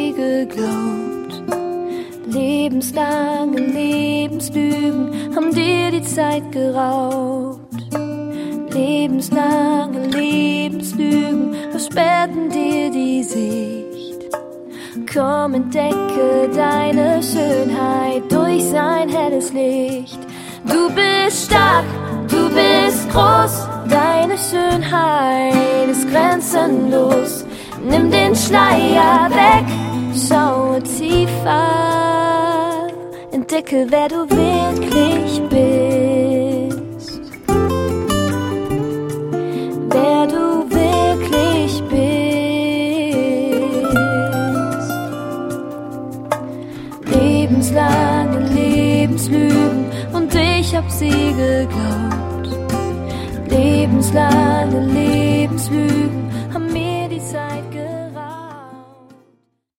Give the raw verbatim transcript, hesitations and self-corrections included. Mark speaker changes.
Speaker 1: sie geglaubt. Lebenslange Lebenslügen haben dir die Zeit geraubt. Lebenslange Lebenslügen versperrten dir die Sicht. Komm, entdecke deine Schönheit durch sein helles Licht. Du bist stark, du bist groß, deine Schönheit ist grenzenlos. Nimm den Schleier weg, schaue tiefer, entdecke, wer du wirklich bist. Wer du wirklich bist. Lebenslange Lebenslügen und ich hab sie geglaubt. Lebenslange